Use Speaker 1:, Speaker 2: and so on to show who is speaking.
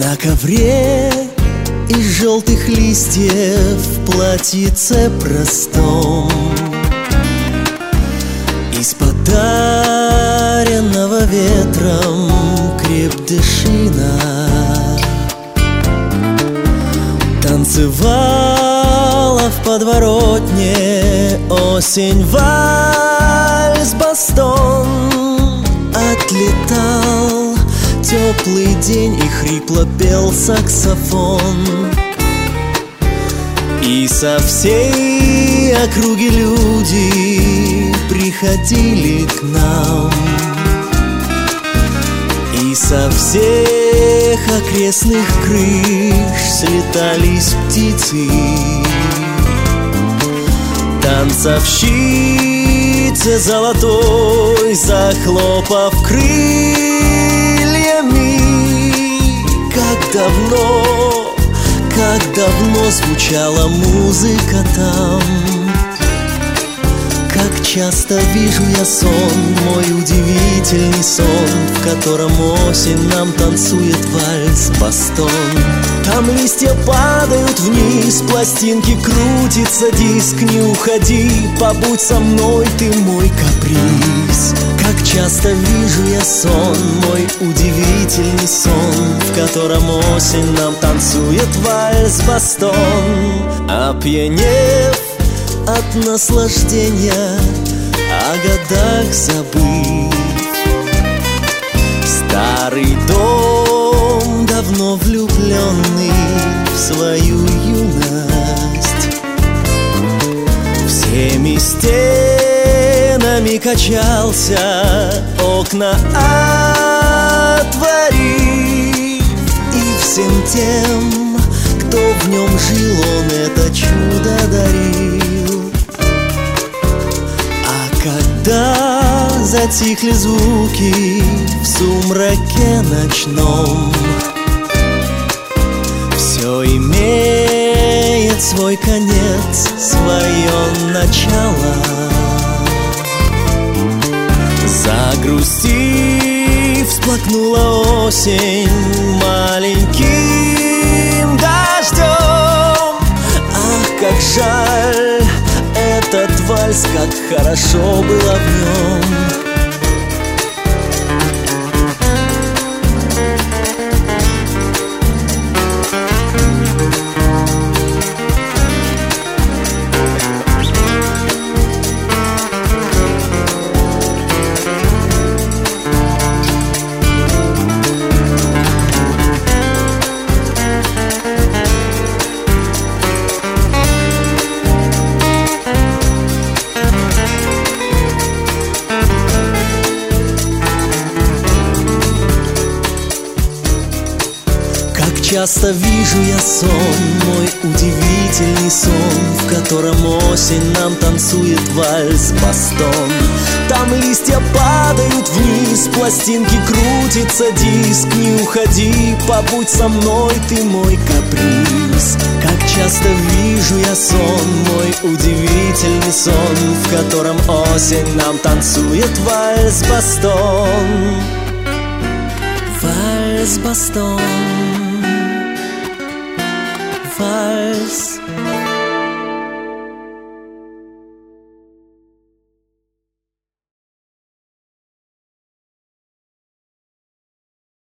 Speaker 1: На ковре из желтых листьев в платьице простом, из подаренного ветром крепдышина танцевала в подворотне осень вальс-бастон. Отлетал теплый день и хрипло пел саксофон, и со всей округи люди приходили к нам, и со всех окрестных крыш слетались птицы. Танцовщице золотой, захлопав крыльями, как давно звучала музыка там. Как часто вижу я сон, мой удивительный сон, в котором осень нам танцует вальс-бастон. Там листья падают вниз, пластинки крутится диск. Не уходи, побудь со мной, ты мой каприз. Как часто вижу я сон, мой удивительный сон, в котором осень нам танцует вальс-бастон. Опьянев от наслаждения, о годах забыв, старый дом, давно влюбленный в свою юность, всеми стенами качался, окна отворив, и всем тем, кто в нем жил, он это чудо дарил. Когда затихли звуки в сумраке ночном, все имеет свой конец, свое начало. Загрустив, всплакнула осень маленьким дождем. Ах, как жаль этот вальс, как хорошо было в нем. Часто вижу я сон, мой удивительный сон, в котором осень нам танцует вальс-бастон. Там листья падают вниз, пластинки крутится диск. Не уходи, побудь со мной, ты мой каприз. Как часто вижу я сон, мой удивительный сон, в котором осень нам танцует вальс-бастон. Вальс-бастон. Вальс